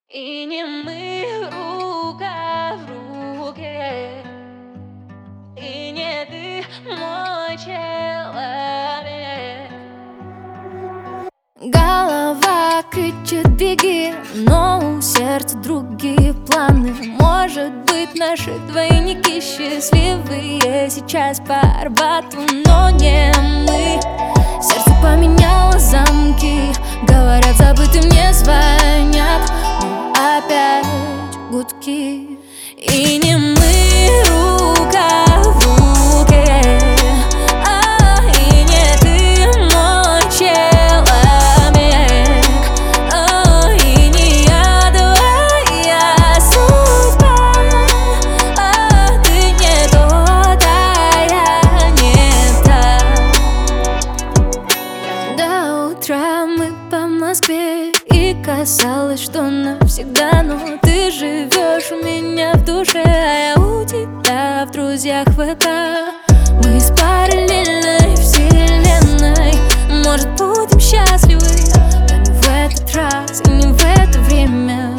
И не мы рука в руке, и не ты мой человек. Голова кричит беги, но у сердца другие планы. Может быть, наши двойники счастливые сейчас по Арбату, но не мы. Сердце поменяло замки, говорят, забытым не звонят, но опять гудки. И не мы рука в руке, и не ты мой человек, и не я твоя судьба, ты не тот, а я не та. До утра мы по Москве, и казалось, что навсегда, но ты живешь у меня в душе, а я у тебя в друзьях ВК. Мы из параллельной вселенной, может, будем счастливы, но не в этот раз и не в это время.